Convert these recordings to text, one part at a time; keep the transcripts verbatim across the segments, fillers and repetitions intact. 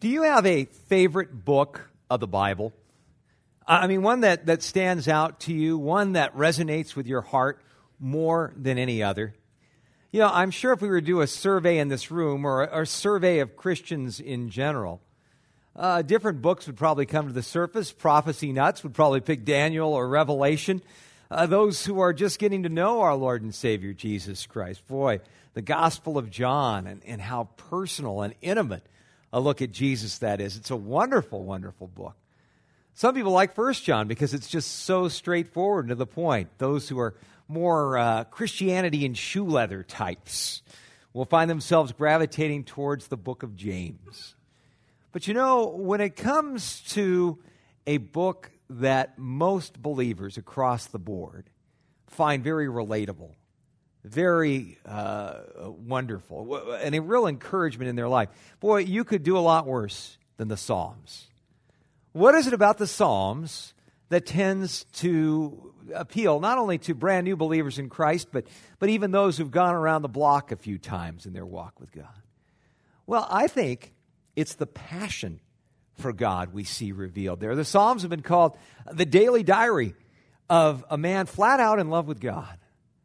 Do you have a favorite book of the Bible? I mean, one that, that stands out to you, one that resonates with your heart more than any other? You know, I'm sure if we were to do a survey in this room or a, or a survey of Christians in general, uh, different books would probably come to the surface. Prophecy nuts would probably pick Daniel or Revelation. Uh, those who are just getting to know our Lord and Savior, Jesus Christ. Boy, the Gospel of John and, and how personal and intimate a look at Jesus that is. It's a wonderful, wonderful book. Some people like First John because it's just so straightforward and to the point. Those who are more uh, Christianity and shoe leather types will find themselves gravitating towards the book of James. But you know, when it comes to a book that most believers across the board find very relatable, very uh, wonderful, and a real encouragement in their life. Boy, you could do a lot worse than the Psalms. What is it about the Psalms that tends to appeal not only to brand new believers in Christ, but, but even those who've gone around the block a few times in their walk with God? Well, I think it's the passion for God we see revealed there. The Psalms have been called the daily diary of a man flat out in love with God.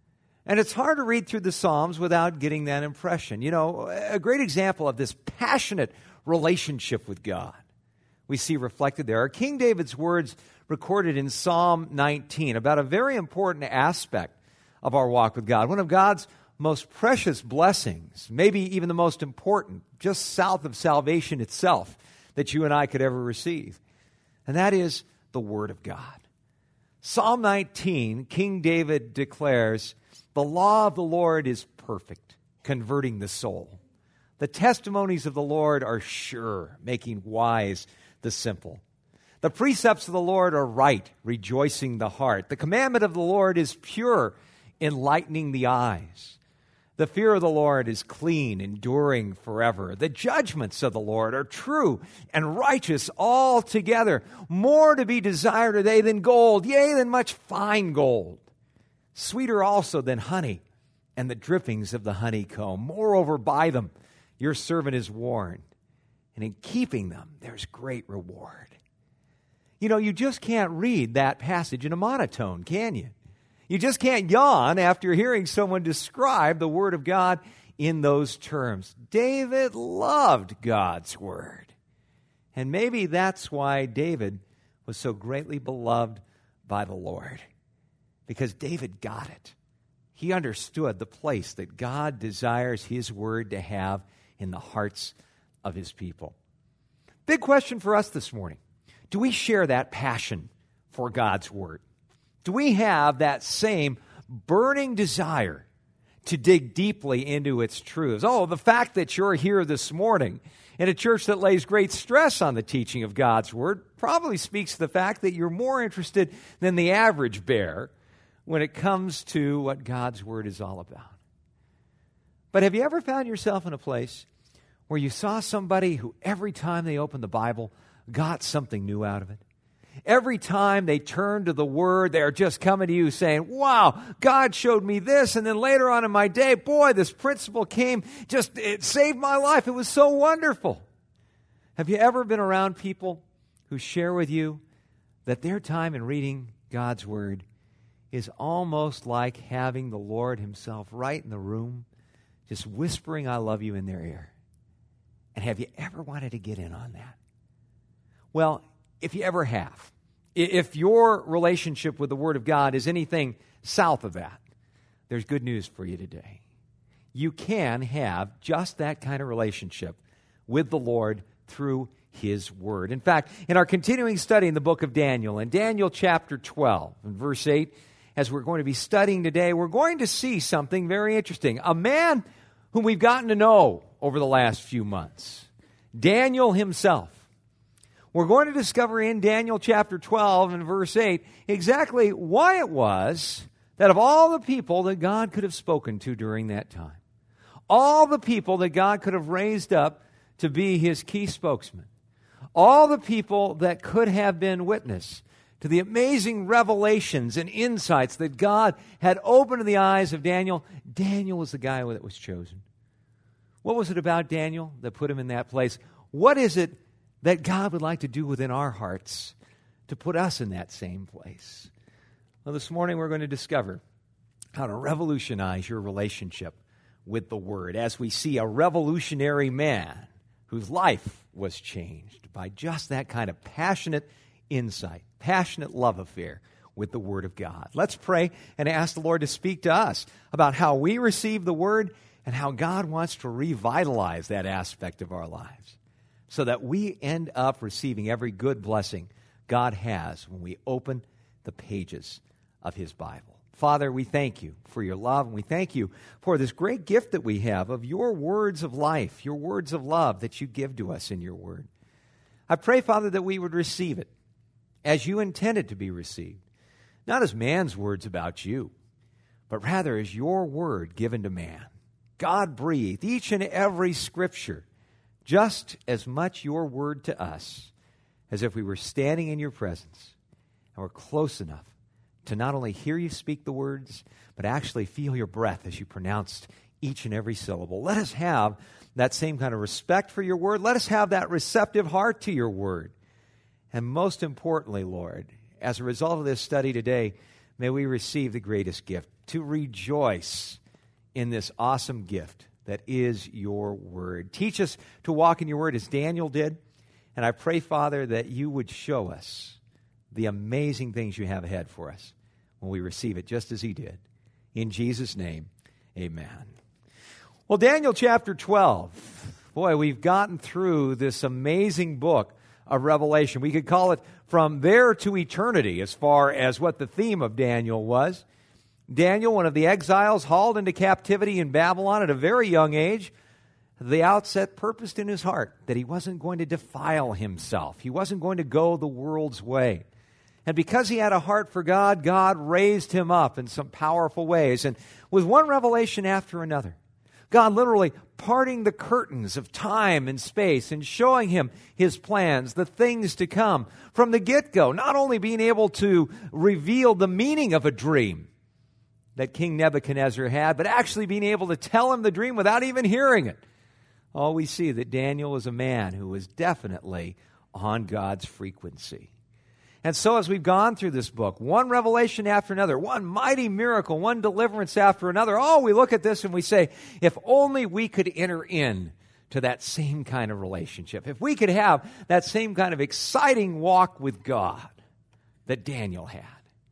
And it's hard to read through the Psalms without getting that impression. You know, a great example of this passionate relationship with God we see reflected there are King David's words recorded in Psalm nineteen about a very important aspect of our walk with God. One of God's most precious blessings, maybe even the most important, just south of salvation itself, that you and I could ever receive. And that is the Word of God. Psalm nineteen, King David declares, "The law of the Lord is perfect, converting the soul. The testimonies of the Lord are sure, making wise the simple. The precepts of the Lord are right, rejoicing the heart. The commandment of the Lord is pure, enlightening the eyes. The fear of the Lord is clean, enduring forever. The judgments of the Lord are true and righteous altogether. More to be desired are they than gold, yea, than much fine gold. Sweeter also than honey and the drippings of the honeycomb. Moreover, by them your servant is warned, and in keeping them there's great reward." You know, you just can't read that passage in a monotone, can you? You just can't yawn after hearing someone describe the Word of God in those terms. David loved God's Word. And maybe that's why David was so greatly beloved by the Lord. Because David got it. He understood the place that God desires His Word to have in the hearts of His people. Big question for us this morning. Do we share that passion for God's Word? Do we have that same burning desire to dig deeply into its truths? Oh, the fact that you're here this morning in a church that lays great stress on the teaching of God's Word probably speaks to the fact that you're more interested than the average bear when it comes to what God's Word is all about. But have you ever found yourself in a place where you saw somebody who every time they opened the Bible got something new out of it? Every time they turn to the Word, they're just coming to you saying, wow, God showed me this, and then later on in my day, boy, this principle came, just, it saved my life. It was so wonderful. Have you ever been around people who share with you that their time in reading God's Word is almost like having the Lord Himself right in the room, just whispering, "I love you," in their ear? And have you ever wanted to get in on that? Well, if you ever have, if your relationship with the Word of God is anything south of that, there's good news for you today. You can have just that kind of relationship with the Lord through His Word. In fact, in our continuing study in the book of Daniel, in Daniel chapter twelve, and verse eight, as we're going to be studying today, we're going to see something very interesting. A man whom we've gotten to know over the last few months, Daniel himself. We're going to discover in Daniel chapter twelve and verse eight exactly why it was that of all the people that God could have spoken to during that time, all the people that God could have raised up to be His key spokesman, all the people that could have been witness to the amazing revelations and insights that God had opened in the eyes of Daniel, Daniel was the guy that was chosen. What was it about Daniel that put him in that place? What is it that God would like to do within our hearts to put us in that same place. Well, this morning we're going to discover how to revolutionize your relationship with the Word as we see a revolutionary man whose life was changed by just that kind of passionate insight, passionate love affair with the Word of God. Let's pray and ask the Lord to speak to us about how we receive the Word and how God wants to revitalize that aspect of our lives so that we end up receiving every good blessing God has when we open the pages of His Bible. Father, we thank you for your love, and we thank you for this great gift that we have of your words of life, your words of love that you give to us in your word. I pray, Father, that we would receive it as you intended to be received, not as man's words about you, but rather as your word given to man. God breathed each and every scripture, just as much your word to us as if we were standing in your presence and were close enough to not only hear you speak the words, but actually feel your breath as you pronounced each and every syllable. Let us have that same kind of respect for your word. Let us have that receptive heart to your word. And most importantly, Lord, as a result of this study today, may we receive the greatest gift, to rejoice in this awesome gift that is your word. Teach us to walk in your word as Daniel did. And I pray, Father, that you would show us the amazing things you have ahead for us when we receive it just as he did. In Jesus' name, amen. Well, Daniel chapter twelve. Boy, we've gotten through this amazing book of Revelation. We could call it From There to Eternity as far as what the theme of Daniel was. Daniel, one of the exiles hauled into captivity in Babylon at a very young age, at the outset purposed in his heart that he wasn't going to defile himself. He wasn't going to go the world's way. And because he had a heart for God, God raised him up in some powerful ways. And with one revelation after another, God literally parting the curtains of time and space and showing him his plans, the things to come from the get-go, not only being able to reveal the meaning of a dream that King Nebuchadnezzar had, but actually being able to tell him the dream without even hearing it. Oh, we see that Daniel was a man who was definitely on God's frequency. And so as we've gone through this book, one revelation after another, one mighty miracle, one deliverance after another, oh, we look at this and we say, if only we could enter in to that same kind of relationship. If we could have that same kind of exciting walk with God that Daniel had.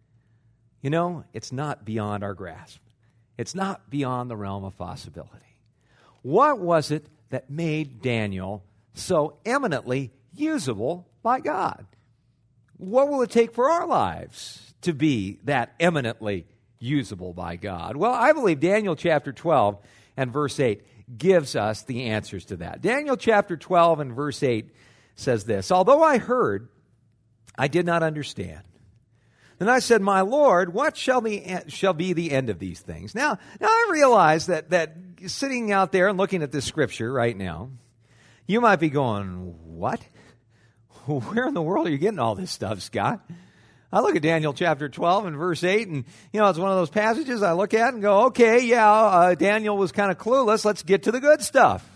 You know, it's not beyond our grasp. It's not beyond the realm of possibility. What was it that made Daniel so eminently usable by God? What will it take for our lives to be that eminently usable by God? Well, I believe Daniel chapter twelve and verse eight gives us the answers to that. Daniel chapter twelve and verse eight says this, although I heard, I did not understand. Then I said, my Lord, what shall be, shall be the end of these things? Now, now I realize that, that sitting out there and looking at this scripture right now, you might be going, what? Where in the world are you getting all this stuff, Scott? I look at Daniel chapter twelve and verse eight, and, you know, it's one of those passages I look at and go, okay, yeah, uh, Daniel was kind of clueless. Let's get to the good stuff.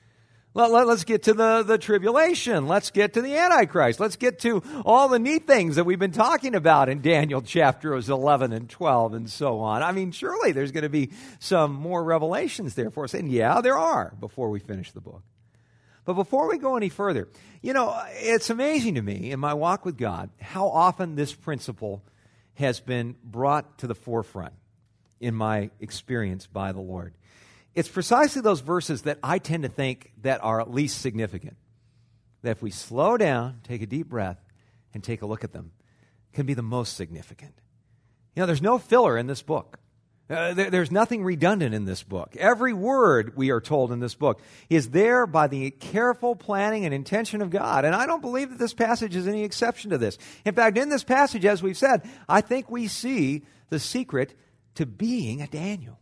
Let, let, let's get to the, the tribulation. Let's get to the Antichrist. Let's get to all the neat things that we've been talking about in Daniel chapters eleven and twelve and so on. I mean, surely there's going to be some more revelations there for us. And yeah, there are before we finish the book. But before we go any further, you know, it's amazing to me in my walk with God how often this principle has been brought to the forefront in my experience by the Lord. It's precisely those verses that I tend to think that are at least significant. That if we slow down, take a deep breath, and take a look at them, can be the most significant. You know, there's no filler in this book. Uh, there, there's nothing redundant in this book. Every word, we are told in this book, is there by the careful planning and intention of God. And I don't believe that this passage is any exception to this. In fact, in this passage, as we've said, I think we see the secret to being a Daniel.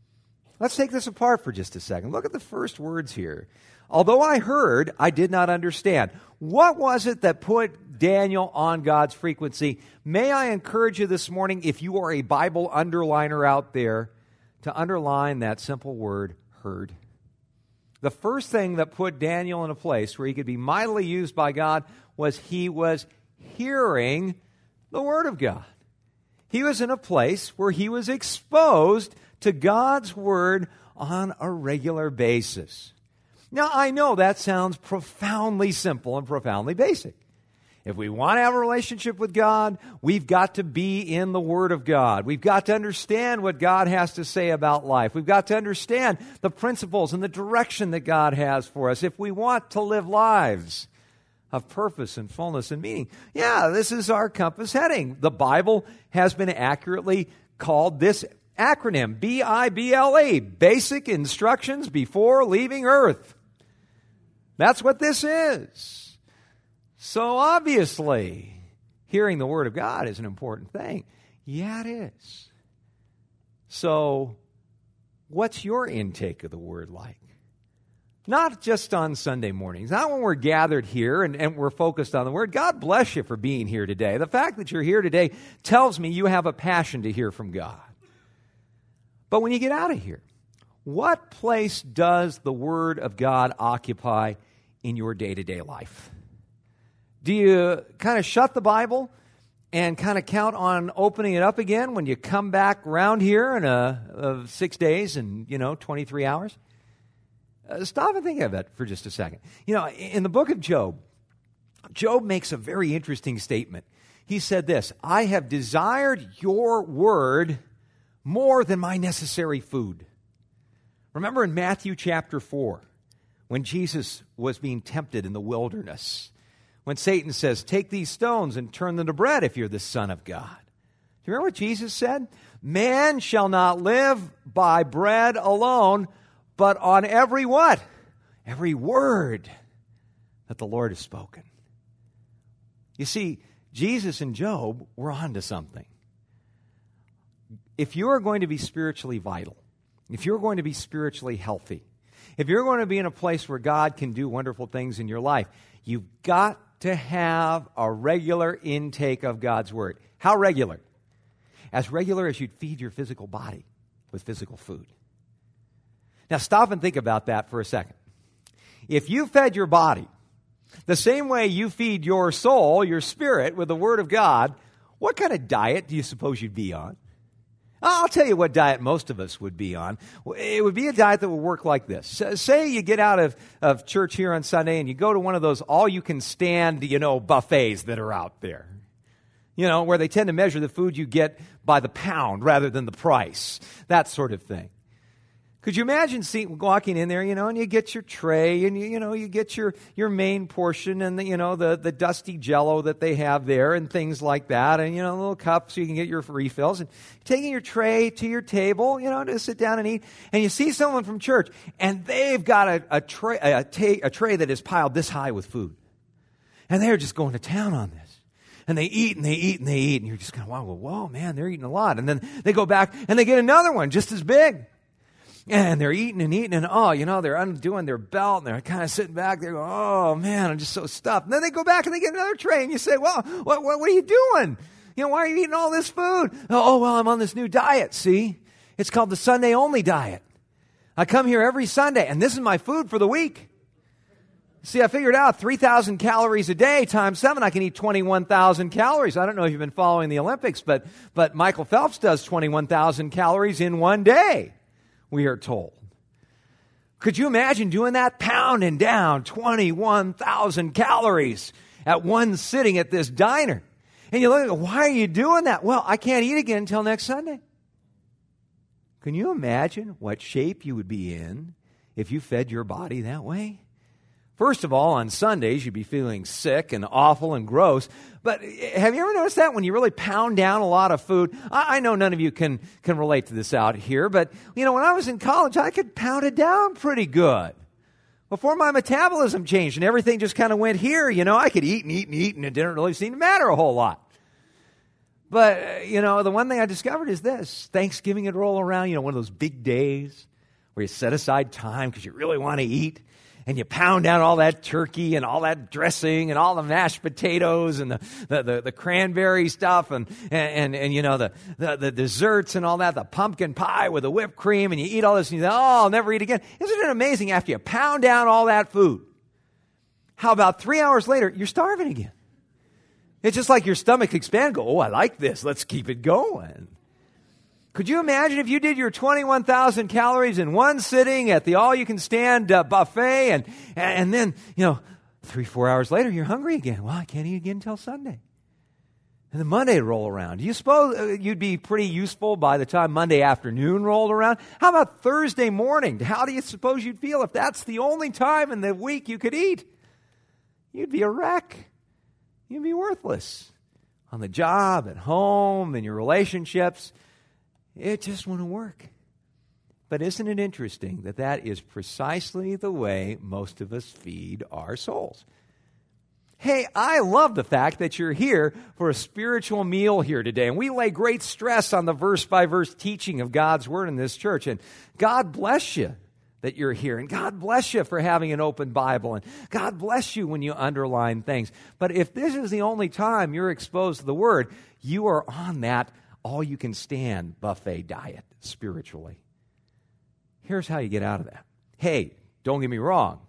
Let's take this apart for just a second. Look at the first words here. Although I heard, I did not understand. What was it that put Daniel on God's frequency? May I encourage you this morning, if you are a Bible underliner out there, to underline that simple word, heard. The first thing that put Daniel in a place where he could be mightily used by God was he was hearing the Word of God. He was in a place where he was exposed to God's Word on a regular basis. Now, I know that sounds profoundly simple and profoundly basic. If we want to have a relationship with God, we've got to be in the Word of God. We've got to understand what God has to say about life. We've got to understand the principles and the direction that God has for us if we want to live lives of purpose and fullness and meaning. Yeah, this is our compass heading. The Bible has been accurately called this acronym, B I B L E, Basic Instructions Before Leaving Earth. That's what this is. So obviously, hearing the Word of God is an important thing. Yeah, it is. So, what's your intake of the Word like? Not just on Sunday mornings, not when we're gathered here and, and we're focused on the Word. God bless you for being here today. The fact that you're here today tells me you have a passion to hear from God. But when you get out of here, what place does the Word of God occupy in your day-to-day life? Do you kind of shut the Bible and kind of count on opening it up again when you come back around here in a, a six days and, you know, twenty-three hours? Uh, stop and think of it for just a second. You know, in the book of Job, Job makes a very interesting statement. He said this, I have desired your word more than my necessary food. Remember in Matthew chapter four, when Jesus was being tempted in the wilderness, when Satan says, take these stones and turn them to bread if you're the Son of God. Do you remember what Jesus said? Man shall not live by bread alone, but on every what? Every word that the Lord has spoken. You see, Jesus and Job were onto something. If you are going to be spiritually vital, if you're going to be spiritually healthy, if you're going to be in a place where God can do wonderful things in your life, you've got to have a regular intake of God's Word. How regular? As regular as you'd feed your physical body with physical food. Now stop and think about that for a second. If you fed your body the same way you feed your soul, your spirit, with the Word of God, what kind of diet do you suppose you'd be on? I'll tell you what diet most of us would be on. It would be a diet that would work like this. Say you get out of, of church here on Sunday and you go to one of those all-you-can-stand, you know, buffets that are out there. You know, where they tend to measure the food you get by the pound rather than the price. That sort of thing. Could you imagine seeing, walking in there, you know, and you get your tray and, you, you know, you get your, your main portion and, the, you know, the, the dusty Jell-O that they have there and things like that and, you know, a little cup so you can get your refills and taking your tray to your table, you know, to sit down and eat. And you see someone from church and they've got a, a, tray, a, ta- a tray that is piled this high with food. And they're just going to town on this. And they eat and they eat and they eat. And you're just kind of, wow, whoa, man, they're eating a lot. And then they go back and they get another one just as big. And they're eating and eating and, oh, you know, they're undoing their belt and they're kind of sitting back there going, oh, man, I'm just so stuffed. And then they go back and they get another tray and you say, well, what, what, what are you doing? You know, why are you eating all this food? Oh, well, I'm on this new diet, see? It's called the Sunday-only diet. I come here every Sunday and this is my food for the week. See, I figured out three thousand calories a day times seven, I can eat twenty-one thousand calories. I don't know if you've been following the Olympics, but, but Michael Phelps does twenty-one thousand calories in one day, we are told. Could you imagine doing that? Pounding down twenty-one thousand calories at one sitting at this diner. And you look at, why are you doing that? Well, I can't eat again until next Sunday. Can you imagine what shape you would be in if you fed your body that way? First of all, on Sundays, you'd be feeling sick and awful and gross. But have you ever noticed that when you really pound down a lot of food? I, I know none of you can, can relate to this out here, but, you know, when I was in college, I could pound it down pretty good. Before my metabolism changed and everything just kind of went here, you know, I could eat and eat and eat and it didn't really seem to matter a whole lot. But, you know, the one thing I discovered is this. Thanksgiving would roll around, you know, one of those big days where you set aside time because you really want to eat. and you pound down all that turkey and all that dressing and all the mashed potatoes and the, the, the, the cranberry stuff and, and, and, and you know, the, the, the desserts and all that, the pumpkin pie with the whipped cream, and you eat all this and you say, oh, I'll never eat again. Isn't it amazing after you pound down all that food, how about three hours later, you're starving again? It's just like your stomach expands. Go, oh, I like this. Let's keep it going. Could you imagine if you did your twenty-one thousand calories in one sitting at the all-you-can-stand uh, buffet, and and then, you know, three, four hours later, you're hungry again. Well, I can't eat again until Sunday. And then Monday would roll around. Do you suppose uh, you'd be pretty useful by the time Monday afternoon rolled around? How about Thursday morning? How do you suppose you'd feel if that's the only time in the week you could eat? You'd be a wreck. You'd be worthless. On the job, at home, in your relationships. It just wouldn't work. But isn't it interesting that that is precisely the way most of us feed our souls? Hey, I love the fact that you're here for a spiritual meal here today. And we lay great stress on the verse-by-verse teaching of God's Word in this church. And God bless you that you're here. And God bless you for having an open Bible. And God bless you when you underline things. But if this is the only time you're exposed to the Word, you are on that all-you-can-stand buffet diet spiritually. Here's how you get out of that. Hey, don't get me wrong.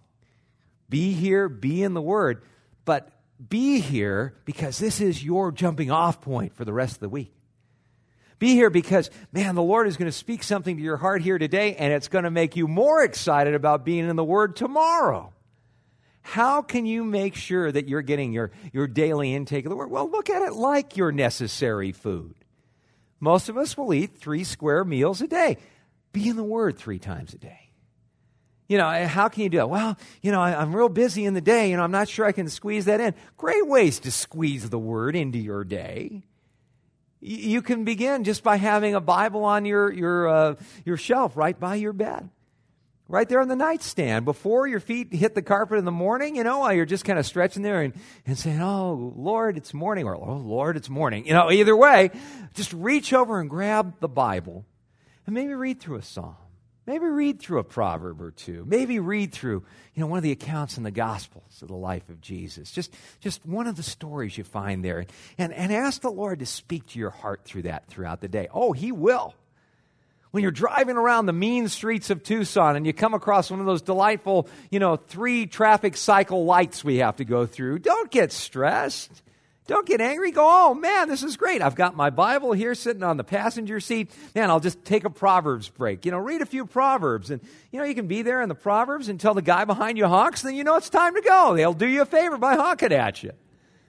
Be here, be in the Word, but be here because this is your jumping off point for the rest of the week. Be here because, man, the Lord is going to speak something to your heart here today, and it's going to make you more excited about being in the Word tomorrow. How can you make sure that you're getting your, your daily intake of the Word? Well, look at it like your necessary food. Most of us will eat three square meals a day. Be in the Word three times a day. You know, how can you do it? Well, you know, I, I'm real busy in the day. You know, I'm not sure I can squeeze that in. Great ways to squeeze the Word into your day. Y- you can begin just by having a Bible on your your uh, your shelf right by your bed. Right there on the nightstand. Before your feet hit the carpet in the morning, you know, while you're just kind of stretching there and, and saying, oh, Lord, it's morning, or oh, Lord, it's morning. You know, either way, just reach over and grab the Bible and maybe read through a psalm. Maybe read through a proverb or two. Maybe read through, you know, one of the accounts in the Gospels of the life of Jesus. Just, just one of the stories you find there. And, and ask the Lord to speak to your heart through that throughout the day. Oh, He will. When you're driving around the mean streets of Tucson and you come across one of those delightful, you know, three traffic cycle lights we have to go through, don't get stressed. Don't get angry. Go, oh, man, this is great. I've got my Bible here sitting on the passenger seat. Man, I'll just take a Proverbs break. You know, read a few Proverbs. And, you know, you can be there in the Proverbs until the guy behind you honks, then you know it's time to go. They'll do you a favor by honking at you.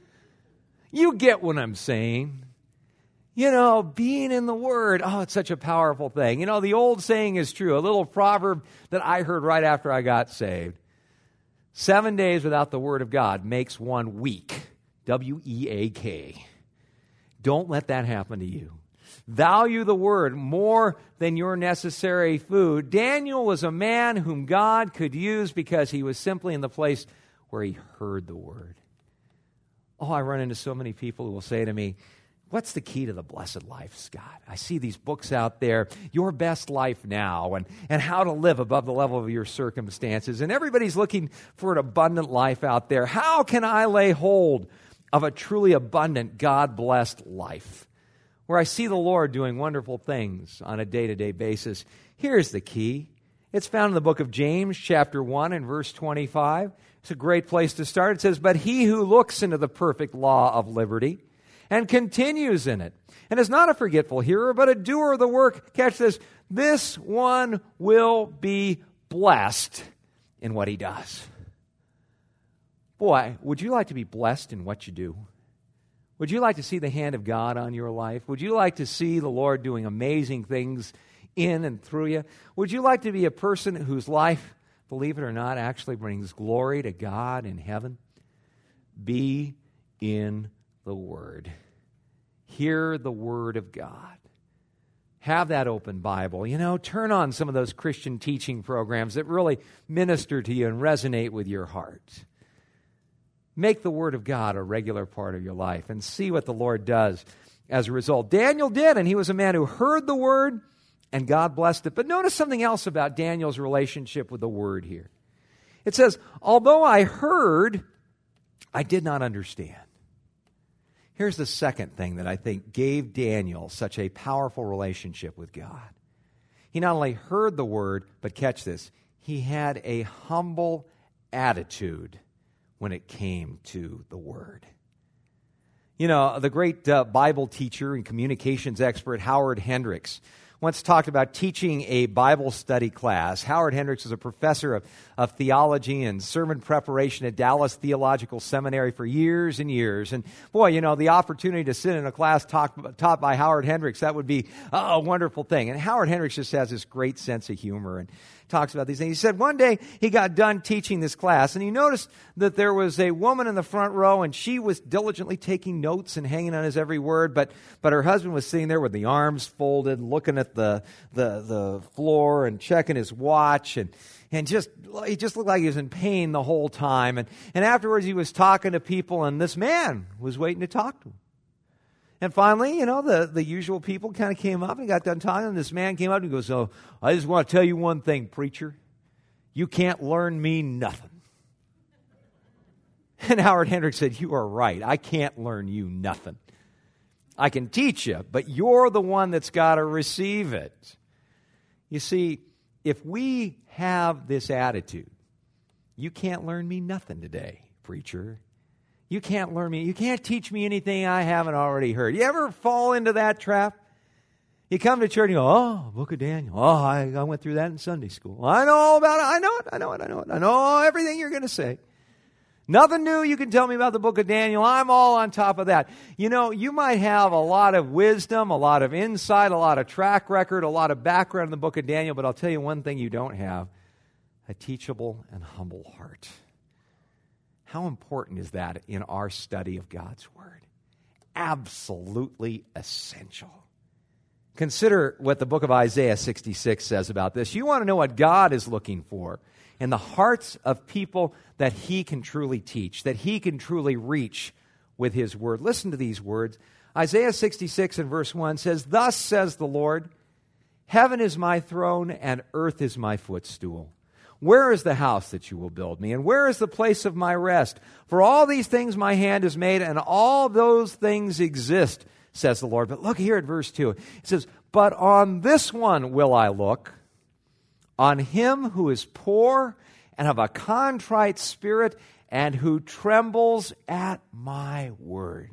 You get what I'm saying. You know, being in the Word, oh, it's such a powerful thing. You know, the old saying is true, a little proverb that I heard right after I got saved. Seven days without the Word of God makes one weak. W E A K. Don't let that happen to you. Value the Word more than your necessary food. Daniel was a man whom God could use because he was simply in the place where he heard the Word. Oh, I run into so many people who will say to me, what's the key to the blessed life, Scott? I see these books out there, Your Best Life Now, and, and how to live above the level of your circumstances. And everybody's looking for an abundant life out there. How can I lay hold of a truly abundant, God-blessed life where I see the Lord doing wonderful things on a day-to-day basis? Here's the key. It's found in the book of James, chapter one and verse twenty-five. It's a great place to start. It says, but he who looks into the perfect law of liberty and continues in it, and is not a forgetful hearer, but a doer of the work, catch this, this one will be blessed in what he does. Boy, would you like to be blessed in what you do? Would you like to see the hand of God on your life? Would you like to see the Lord doing amazing things in and through you? Would you like to be a person whose life, believe it or not, actually brings glory to God in heaven? Be in the Word. Hear the Word of God. Have that open Bible. You know, turn on some of those Christian teaching programs that really minister to you and resonate with your heart. Make the Word of God a regular part of your life and see what the Lord does as a result. Daniel did, and he was a man who heard the Word, and God blessed it. But notice something else about Daniel's relationship with the Word here. It says, although I heard, I did not understand. Here's the second thing that I think gave Daniel such a powerful relationship with God. He not only heard the word, but catch this, he had a humble attitude when it came to the word. You know, the great uh, Bible teacher and communications expert Howard Hendricks once talked about teaching a Bible study class. Howard Hendricks is a professor of, of theology and sermon preparation at Dallas Theological Seminary for years and years. And boy, you know, the opportunity to sit in a class taught, taught by Howard Hendricks, that would be a wonderful thing. And Howard Hendricks just has this great sense of humor and talks about these things. He said one day he got done teaching this class, and he noticed that there was a woman in the front row, and she was diligently taking notes and hanging on his every word, but but her husband was sitting there with the arms folded, looking at the the, the floor and checking his watch, and and just he just looked like he was in pain the whole time. And, and afterwards he was talking to people, and this man was waiting to talk to him. And finally, you know, the, the usual people kind of came up and got done talking, and this man came up and goes, so I just want to tell you one thing, preacher. You can't learn me nothing. And Howard Hendricks said, you are right. I can't learn you nothing. I can teach you, but you're the one that's got to receive it. You see, if we have this attitude, you can't learn me nothing today, preacher. You can't learn me. You can't teach me anything I haven't already heard. You ever fall into that trap? You come to church and you go, oh, Book of Daniel. Oh, I, I went through that in Sunday school. I know all about it. I know it. I know it. I know it. I know everything you're going to say. Nothing new you can tell me about the Book of Daniel. I'm all on top of that. You know, you might have a lot of wisdom, a lot of insight, a lot of track record, a lot of background in the Book of Daniel, but I'll tell you one thing you don't have, a teachable and humble heart. How important is that in our study of God's Word? Absolutely essential. Consider what the book of Isaiah sixty-six says about this. You want to know what God is looking for in the hearts of people that He can truly teach, that He can truly reach with His Word. Listen to these words. Isaiah sixty-six and verse one says, thus says the Lord, heaven is my throne and earth is my footstool. Where is the house that you will build me? And where is the place of my rest? For all these things my hand has made, and all those things exist, says the Lord. But look here at verse two. It says, but on this one will I look, on him who is poor and of a contrite spirit, and who trembles at my word.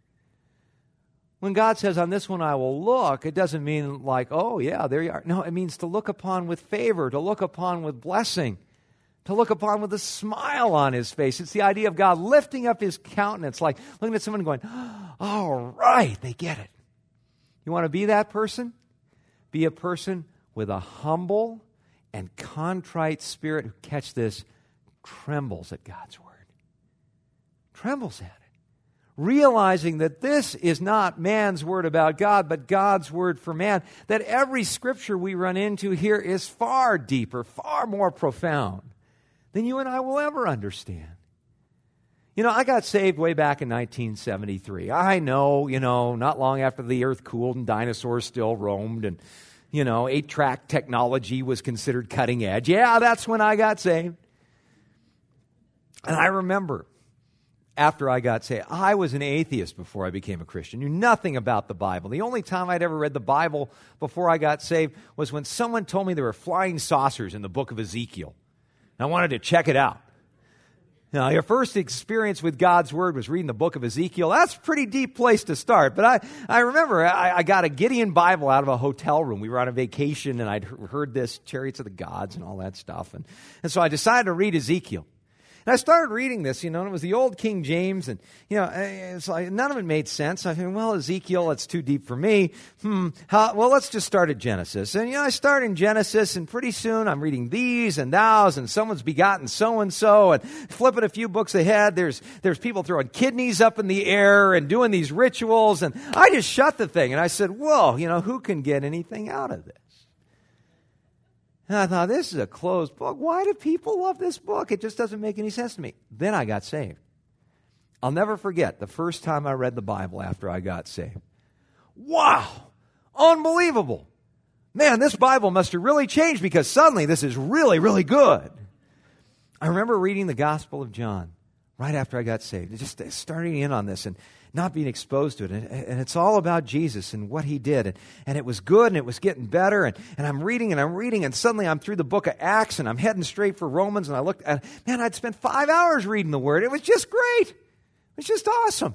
When God says, on this one I will look, it doesn't mean like, oh, yeah, there you are. No, it means to look upon with favor, to look upon with blessing, to look upon with a smile on His face. It's the idea of God lifting up His countenance, like looking at someone going, oh, all right, they get it. You want to be that person? Be a person with a humble and contrite spirit who, catch this, trembles at God's word. Trembles at it. Realizing that this is not man's word about God, but God's word for man, that every scripture we run into here is far deeper, far more profound than you and I will ever understand. You know, I got saved way back in nineteen seventy-three. I know, you know, not long after the earth cooled and dinosaurs still roamed and, you know, eight-track technology was considered cutting edge. Yeah, that's when I got saved. And I remember, after I got saved, I was an atheist before I became a Christian, knew nothing about the Bible. The only time I'd ever read the Bible before I got saved was when someone told me there were flying saucers in the book of Ezekiel. And I wanted to check it out. Now, your first experience with God's Word was reading the book of Ezekiel. That's a pretty deep place to start. But I, I remember I, I got a Gideon Bible out of a hotel room. We were on a vacation, and I'd heard this, Chariots of the Gods and all that stuff. And, and so I decided to read Ezekiel. And I started reading this, you know, and it was the old King James, and, you know, it's like, none of it made sense. I think, well, Ezekiel, it's too deep for me. Hmm, how, well, let's just start at Genesis. And, you know, I start in Genesis, and pretty soon I'm reading these and thous, and someone's begotten so-and-so, and flipping a few books ahead, there's there's people throwing kidneys up in the air and doing these rituals, and I just shut the thing, and I said, whoa, you know, who can get anything out of this? And I thought, this is a closed book. Why do people love this book? It just doesn't make any sense to me. Then I got saved. I'll never forget the first time I read the Bible after I got saved. Wow! Unbelievable! Man, this Bible must have really changed because suddenly this is really, really good. I remember reading the Gospel of John right after I got saved, just starting in on this and not being exposed to it. And, and it's all about Jesus and what he did. And, and it was good and it was getting better. And, and I'm reading and I'm reading and suddenly I'm through the book of Acts and I'm heading straight for Romans. And I looked at, man, I'd spent five hours reading the Word. It was just great. It was just awesome.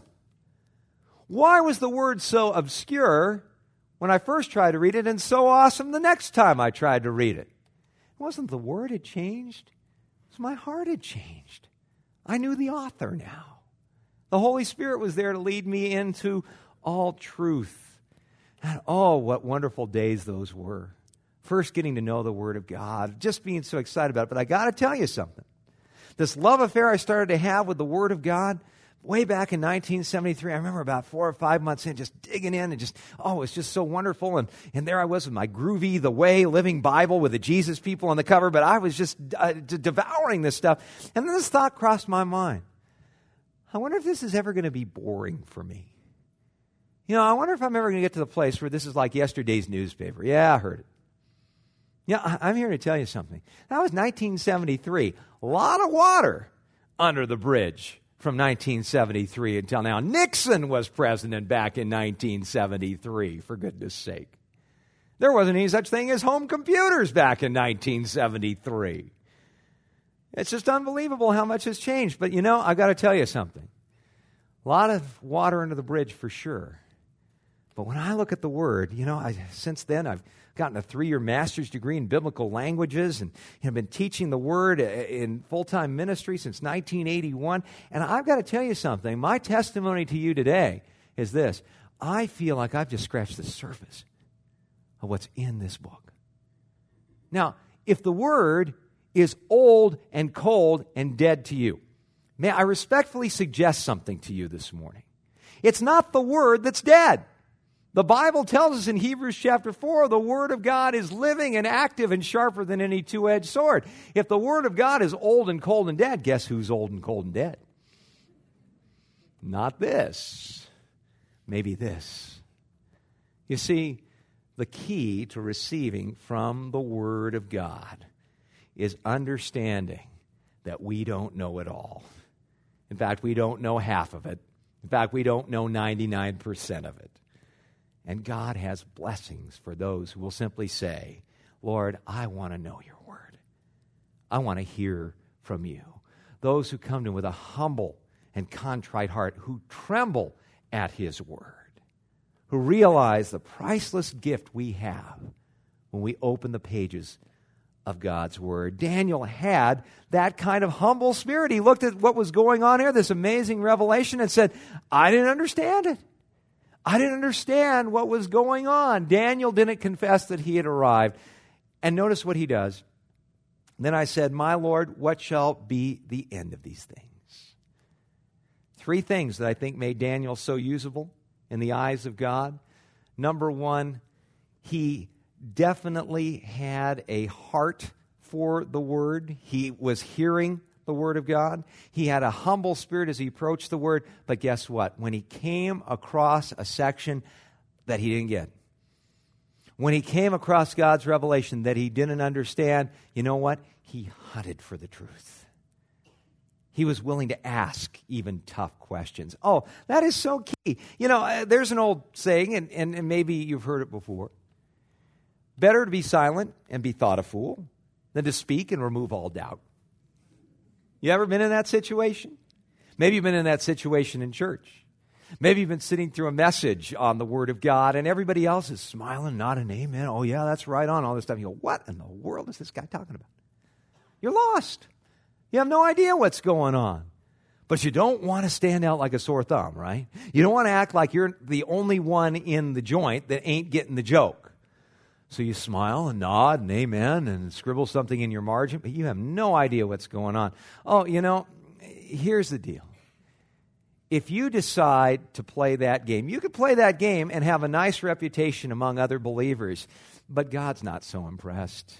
Why was the Word so obscure when I first tried to read it and so awesome the next time I tried to read it? It wasn't the Word had changed. It was my heart had changed. I knew the author now. The Holy Spirit was there to lead me into all truth. And oh, what wonderful days those were. First getting to know the Word of God, just being so excited about it. But I got to tell you something. This love affair I started to have with the Word of God, way back in nineteen seventy-three, I remember about four or five months in, just digging in and just, oh, it's just so wonderful. And, and there I was with my groovy, The Way, Living Bible with the Jesus people on the cover, but I was just uh, d- devouring this stuff. And then this thought crossed my mind. I wonder if this is ever going to be boring for me. You know, I wonder if I'm ever going to get to the place where this is like yesterday's newspaper. Yeah, I heard it. Yeah, I- I'm here to tell you something. That was nineteen seventy-three. A lot of water under the bridge from nineteen seventy-three until now. Nixon was president back in nineteen seventy-three, for goodness sake. There wasn't any such thing as home computers back in nineteen seventy-three. It's just unbelievable how much has changed. But you know, I've got to tell you something. A lot of water under the bridge for sure. But when I look at the Word, you know, I, since then I've gotten a three-year master's degree in biblical languages and have been teaching the Word in full-time ministry since nineteen eighty-one. And I've got to tell you something. My testimony to you today is this. I feel like I've just scratched the surface of what's in this book. Now, if the Word is old and cold and dead to you, may I respectfully suggest something to you this morning. It's not the Word that's dead. The Bible tells us in Hebrews chapter four, the Word of God is living and active and sharper than any two-edged sword. If the Word of God is old and cold and dead, guess who's old and cold and dead? Not this. Maybe this. You see, the key to receiving from the Word of God is understanding that we don't know it all. In fact, we don't know half of it. In fact, we don't know ninety-nine percent of it. And God has blessings for those who will simply say, Lord, I want to know your Word. I want to hear from you. Those who come to him with a humble and contrite heart, who tremble at his Word, who realize the priceless gift we have when we open the pages of God's Word. Daniel had that kind of humble spirit. He looked at what was going on here, this amazing revelation, and said, I didn't understand it. I didn't understand what was going on. Daniel didn't confess that he had arrived. And notice what he does. Then I said, my Lord, what shall be the end of these things? Three things that I think made Daniel so usable in the eyes of God. Number one, he definitely had a heart for the Word. He was hearing the Word of God. He had a humble spirit as he approached the Word. But guess what? When he came across a section that he didn't get, when he came across God's revelation that he didn't understand, you know what? He hunted for the truth. He was willing to ask even tough questions. Oh, that is so key. You know, uh, there's an old saying, and, and, and maybe you've heard it before. Better to be silent and be thought a fool than to speak and remove all doubt. You ever been in that situation? Maybe you've been in that situation in church. Maybe you've been sitting through a message on the Word of God and everybody else is smiling, nodding, amen. Oh, yeah, that's right on, all this stuff. You go, what in the world is this guy talking about? You're lost. You have no idea what's going on. But you don't want to stand out like a sore thumb, right? You don't want to act like you're the only one in the joint that ain't getting the joke. So you smile and nod and amen and scribble something in your margin, but you have no idea what's going on. Oh, you know, here's the deal. If you decide to play that game, you could play that game and have a nice reputation among other believers, but God's not so impressed.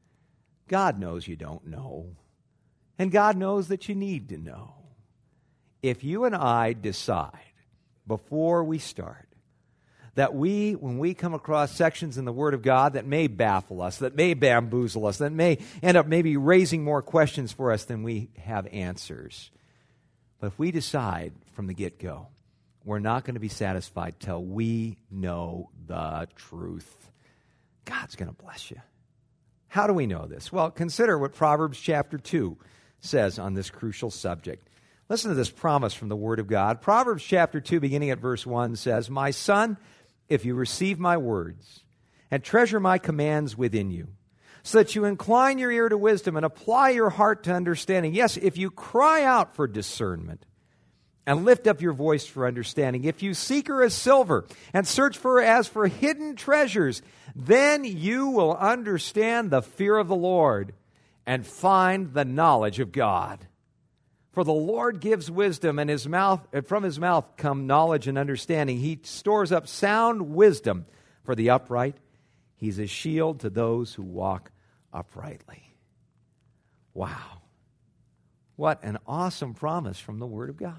God knows you don't know, and God knows that you need to know. If you and I decide before we start that we, when we come across sections in the Word of God that may baffle us, that may bamboozle us, that may end up maybe raising more questions for us than we have answers. But if we decide from the get-go, we're not going to be satisfied till we know the truth, God's going to bless you. How do we know this? Well, consider what Proverbs chapter two says on this crucial subject. Listen to this promise from the Word of God. Proverbs chapter two, beginning at verse one, says, "My son, if you receive my words and treasure my commands within you, so that you incline your ear to wisdom and apply your heart to understanding. Yes, if you cry out for discernment and lift up your voice for understanding, if you seek her as silver and search for her as for hidden treasures, then you will understand the fear of the Lord and find the knowledge of God. For the Lord gives wisdom, and his mouth, and from his mouth come knowledge and understanding. He stores up sound wisdom for the upright. He's a shield to those who walk uprightly." Wow. What an awesome promise from the Word of God.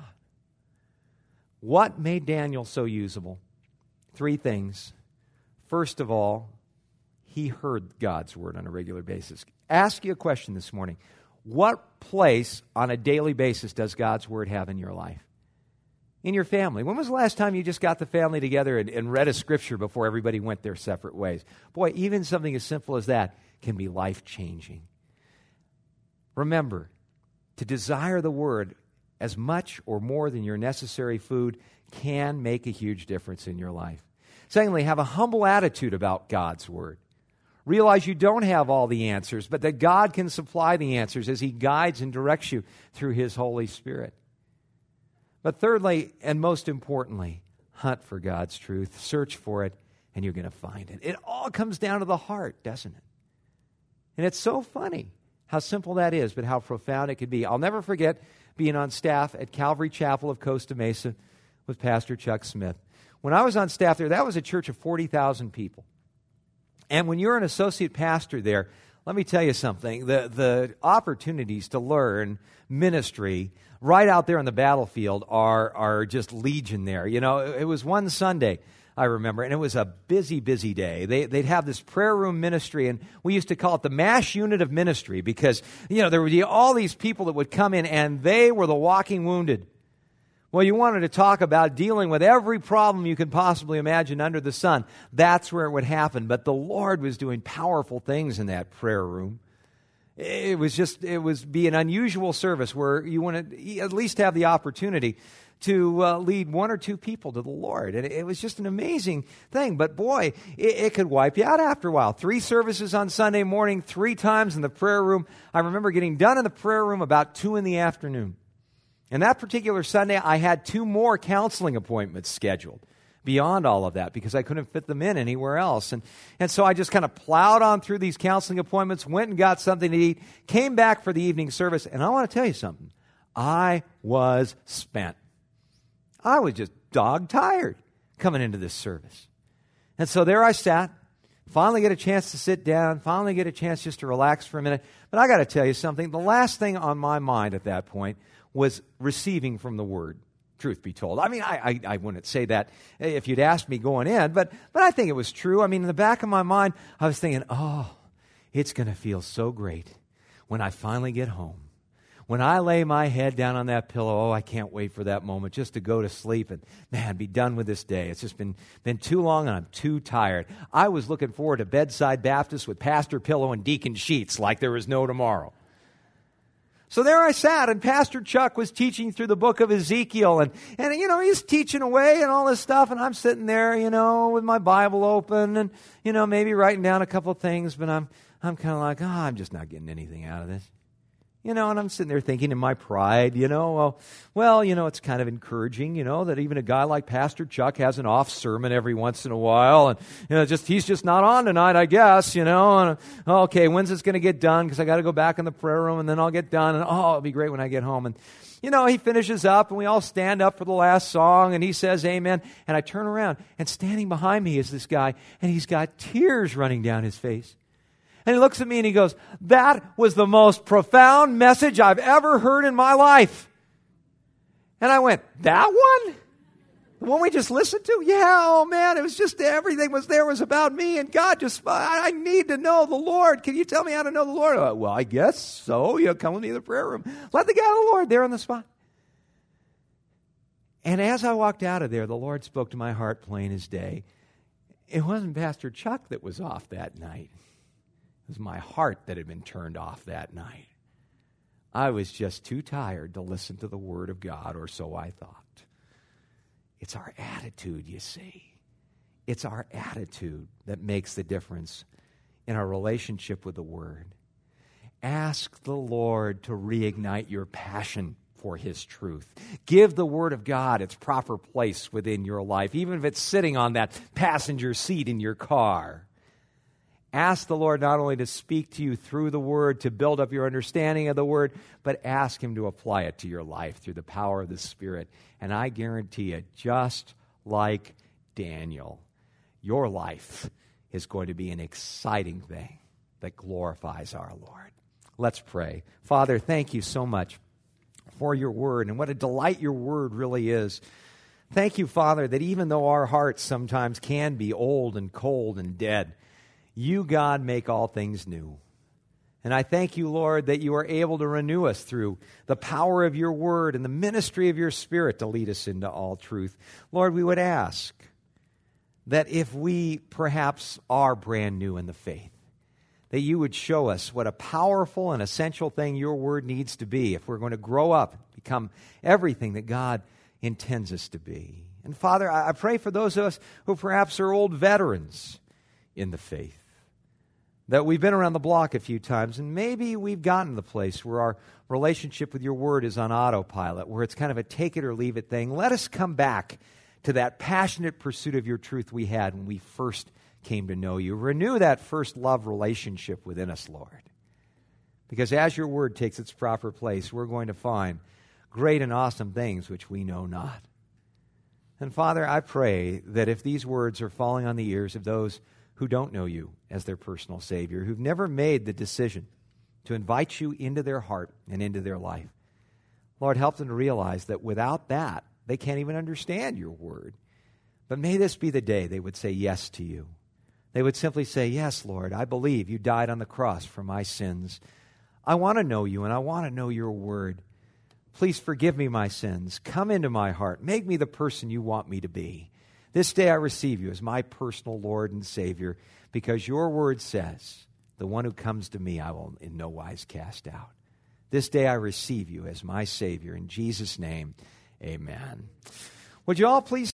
What made Daniel so usable? Three things. First of all, he heard God's Word on a regular basis. Ask you a question this morning. What place on a daily basis does God's Word have in your life? In your family. When was the last time you just got the family together and, and read a scripture before everybody went their separate ways? Boy, even something as simple as that can be life-changing. Remember, to desire the Word as much or more than your necessary food can make a huge difference in your life. Secondly, have a humble attitude about God's Word. Realize you don't have all the answers, but that God can supply the answers as He guides and directs you through His Holy Spirit. But thirdly, and most importantly, hunt for God's truth. Search for it, and you're going to find it. It all comes down to the heart, doesn't it? And it's so funny how simple that is, but how profound it could be. I'll never forget being on staff at Calvary Chapel of Costa Mesa with Pastor Chuck Smith. When I was on staff there, that was a church of forty thousand people. And when you're an associate pastor there, let me tell you something. The, the opportunities to learn ministry right out there on the battlefield are, are just legion there. You know, it, it was one Sunday, I remember, and it was a busy, busy day. They, they'd have this prayer room ministry, and we used to call it the MASH unit of ministry because, you know, there would be all these people that would come in, and they were the walking wounded. Well, you wanted to talk about dealing with every problem you could possibly imagine under the sun. That's where it would happen. But the Lord was doing powerful things in that prayer room. It was just, it was be an unusual service where you want to at least have the opportunity to uh, lead one or two people to the Lord. And it was just an amazing thing. But boy, it, it could wipe you out after a while. Three services on Sunday morning, three times in the prayer room. I remember getting done in the prayer room about two in the afternoon. And that particular Sunday, I had two more counseling appointments scheduled beyond all of that because I couldn't fit them in anywhere else. And, and so I just kind of plowed on through these counseling appointments, went and got something to eat, came back for the evening service, and I want to tell you something. I was spent. I was just dog tired coming into this service. And so there I sat, finally get a chance to sit down, finally get a chance just to relax for a minute. But I got to tell you something. The last thing on my mind at that point was receiving from the Word, truth be told. I mean, I, I, I wouldn't say that if you'd asked me going in, but, but I think it was true. I mean, in the back of my mind, I was thinking, oh, it's going to feel so great when I finally get home. When I lay my head down on that pillow, oh, I can't wait for that moment just to go to sleep and, man, be done with this day. It's just been, been too long and I'm too tired. I was looking forward to Bedside Baptist with pastor pillow and deacon sheets like there was no tomorrow. So there I sat, and Pastor Chuck was teaching through the book of Ezekiel, and, and, you know, he's teaching away and all this stuff, and I'm sitting there, you know, with my Bible open and, you know, maybe writing down a couple of things, but I'm, I'm kind of like, oh, I'm just not getting anything out of this. You know, and I'm sitting there thinking in my pride, you know, well, well, you know, it's kind of encouraging, you know, that even a guy like Pastor Chuck has an off sermon every once in a while. And, you know, just he's just not on tonight, I guess, you know. And, okay, when's this going to get done? Because I got to go back in the prayer room and then I'll get done. And, oh, it'll be great when I get home. And, you know, he finishes up and we all stand up for the last song and he says amen. And I turn around and standing behind me is this guy and he's got tears running down his face. And he looks at me and he goes, that was the most profound message I've ever heard in my life. And I went, that one? The one we just listened to? Yeah, oh man, it was just everything was there was about me and God just, I, I need to know the Lord. Can you tell me how to know the Lord? Uh, well, I guess so. You know, come with me to the prayer room. Let the guy of the Lord there on the spot. And as I walked out of there, the Lord spoke to my heart plain as day. It wasn't Pastor Chuck that was off that night. It was my heart that had been turned off that night. I was just too tired to listen to the Word of God, or so I thought. It's our attitude, you see. It's our attitude that makes the difference in our relationship with the Word. Ask the Lord to reignite your passion for His truth. Give the Word of God its proper place within your life, even if it's sitting on that passenger seat in your car. Ask the Lord not only to speak to you through the Word, to build up your understanding of the Word, but ask Him to apply it to your life through the power of the Spirit. And I guarantee you, just like Daniel, your life is going to be an exciting thing that glorifies our Lord. Let's pray. Father, thank you so much for your Word, and what a delight your Word really is. Thank you, Father, that even though our hearts sometimes can be old and cold and dead, you, God, make all things new. And I thank you, Lord, that you are able to renew us through the power of your Word and the ministry of your Spirit to lead us into all truth. Lord, we would ask that if we perhaps are brand new in the faith, that you would show us what a powerful and essential thing your Word needs to be if we're going to grow up, become everything that God intends us to be. And Father, I pray for those of us who perhaps are old veterans in the faith, that we've been around the block a few times, and maybe we've gotten to the place where our relationship with your Word is on autopilot, where it's kind of a take it or leave it thing. Let us come back to that passionate pursuit of your truth we had when we first came to know you. Renew that first love relationship within us, Lord. Because as your Word takes its proper place, we're going to find great and awesome things which we know not. And Father, I pray that if these words are falling on the ears of those who don't know you as their personal Savior, who've never made the decision to invite you into their heart and into their life, Lord, help them to realize that without that, they can't even understand your Word. But may this be the day they would say yes to you. They would simply say, yes, Lord, I believe you died on the cross for my sins. I want to know you, and I want to know your Word. Please forgive me my sins. Come into my heart. Make me the person you want me to be. This day I receive you as my personal Lord and Savior, because your Word says, the one who comes to me I will in no wise cast out. This day I receive you as my Savior. In Jesus' name, amen. Would you all please